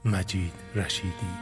مجید رشیدی.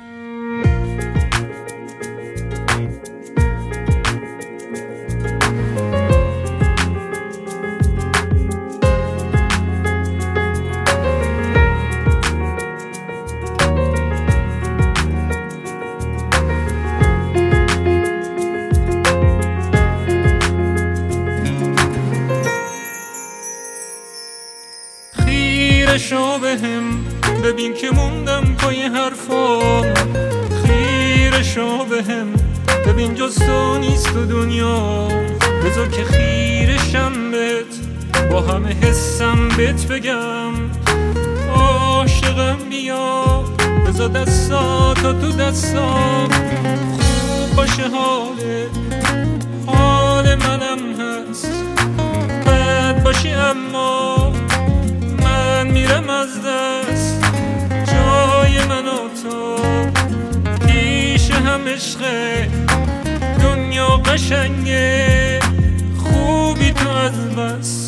خیره شو بهم ببین که موندم پای حرفام، خیره شو بهم ببین جز تو نیست تو دنیا، بذار که خیره شم بهت با همه حسم بهت بگم عاشقم بیا، بذار دستاتو تو دستام، خوب باشه حال منم هست، بد باشی اما من میرم از دست، جای من و تو پیش هم عشقه، دنیا قشنگه خوبی تو از بس.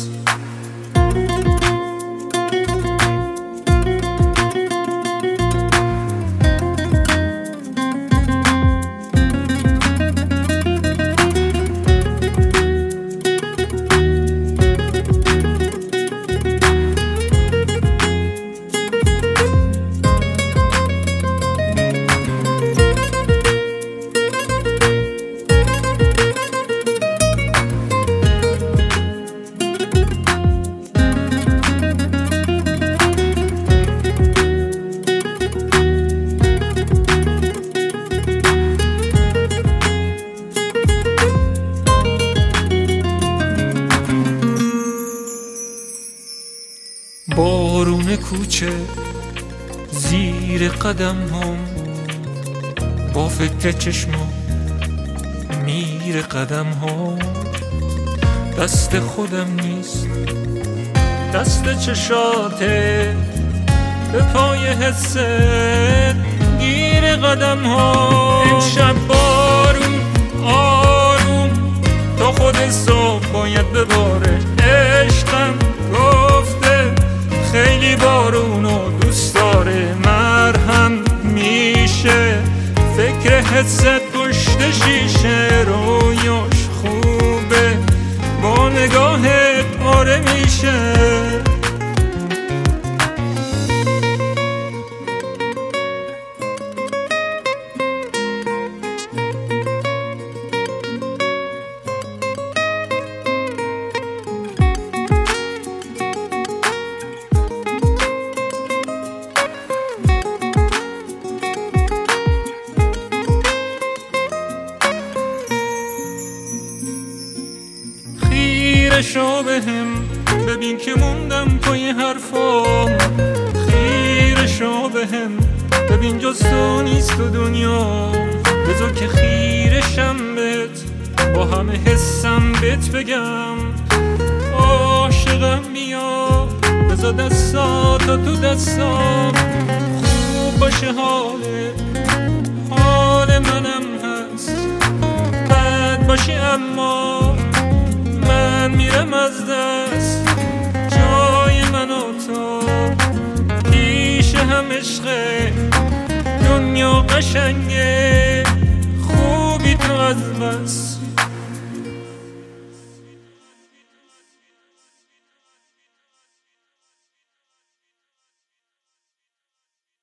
بارون کوچه زیر قدم هم با فکر چشمم میره قدم ها، دست خودم نیست دست چشاته، به پای حست گیر قدم ها. امشب بارون آروم تا خود صبح باید بباره، عشقم گفته خیلی بارونو دوست داره، مرهم میشه فکر حست پشت شیشه، رویاش خوبه با نگاهت آره میشه. خیره شو بهم ببین که موندم پای حرفام، خیره شو بهم ببین جز تو نیست تو دنیا، بذار که خیره شم بهت با همه حسم بهت بگم عاشقم بیا، بذار دستاتو تو دستام، خوب باشه حال منم هست، بد باشی اما من میرم از دست، جای من و تو پیش هم عشقه، دنیا قشنگه خوبی تو از بس.